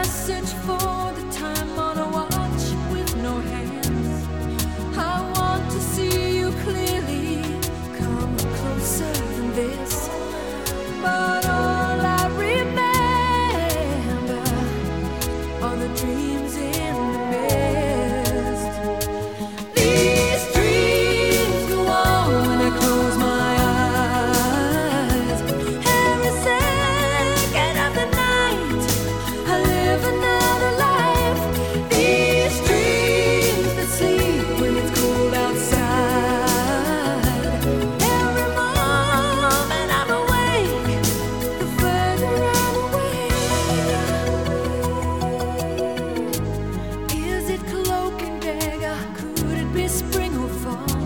search for the time on a watch with no hands. I want to see you clearly, come closer than this. But all I remember are the dreams in the mist. These dreams go on when I close my eyes. Every second of the night, I live another life. These dreams that sleep when it's cold outside. Every moment I'm awake, the further I'm away. Is it cloak and dagger? Could it be spring or fall?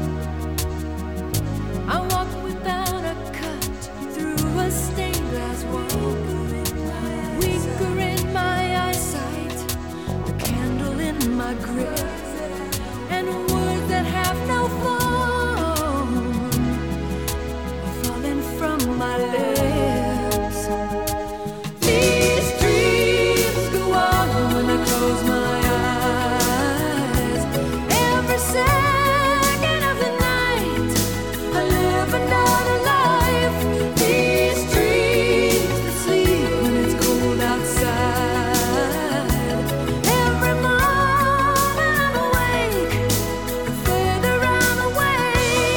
I walk without a cut through a stained glass wall. Weaker in my eyesight, the candle in my grip, and words that have no form are falling from my lips. These dreams go on when I close my eyes. Every second of the night, I live another life. These dreams that sleep when it's cold outside. Every moment I'm awake, the further I'm away.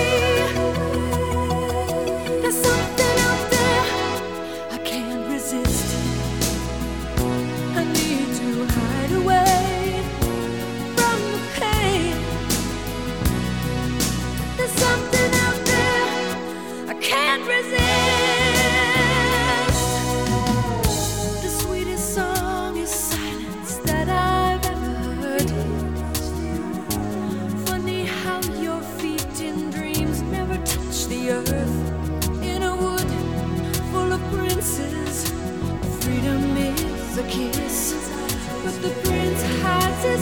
There's something out there I can't resist. I need to hide away from the pain. There's something out there I can't resist. The sweetest song is silence that I've ever heard. Funny how your feet in dreams never touch the earth. In a wood full of princes, freedom is a kiss, but the prince hides